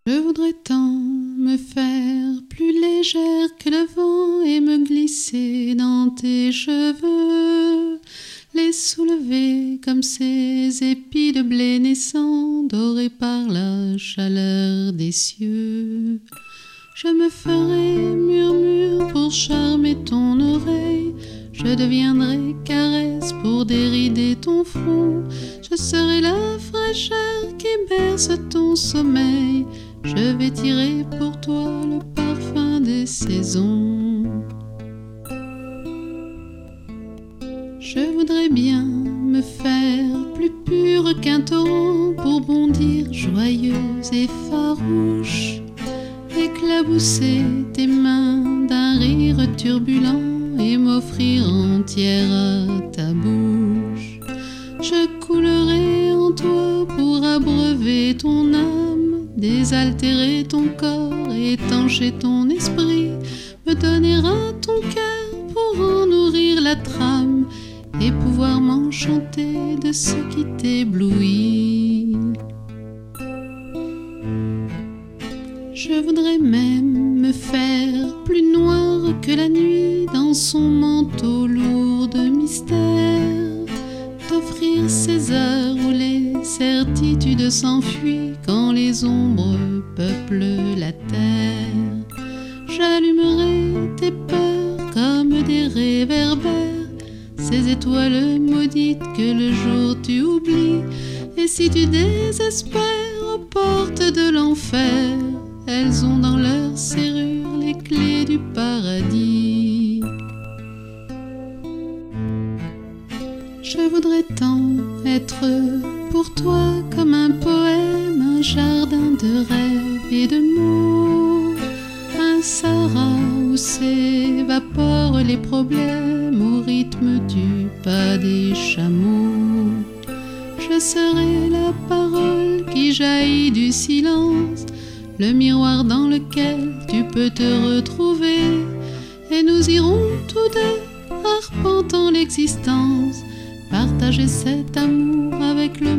Je voudrais tant me faire plus légère que le vent et me glisser dans tes cheveux, les soulever comme ces épis de blé naissants, dorés par la chaleur des cieux. Je me ferai murmure pour charmer ton oreille, je deviendrai caresse pour dérider ton front, je serai la fraîcheur qui berce ton sommeil, je vais tirer pour toi le parfum des saisons. Je voudrais bien me faire plus pure qu'un torrent pour bondir joyeuse et farouche, éclabousser tes mains d'un rire turbulent et m'offrir entière à ta bouche. Je coulerai en toi pour abreuver ton âme, désaltérer ton corps, étancher ton esprit, me donner à ton cœur pour en nourrir la trame et pouvoir m'enchanter de ce qui t'éblouit. Je voudrais même me faire plus noire que la nuit dans son manteau lourd de mystère, t'offrir ces heures où les certitudes s'enfuient quand les ombres peuplent la terre. J'allumerai tes peurs comme des réverbères, ces étoiles maudites que le jour tu oublies, et si tu désespères aux portes de l'enfer, elles ont dans leur serrure les clés du paradis. Je voudrais tant être pour toi comme un poème, un jardin de rêves et de mots, un Sahara où s'évaporent les problèmes au rythme du pas des chameaux. Je serai la parole qui jaillit du silence, le miroir dans lequel tu peux te retrouver, et nous irons tous deux, arpentant l'existence, partager cet amour avec le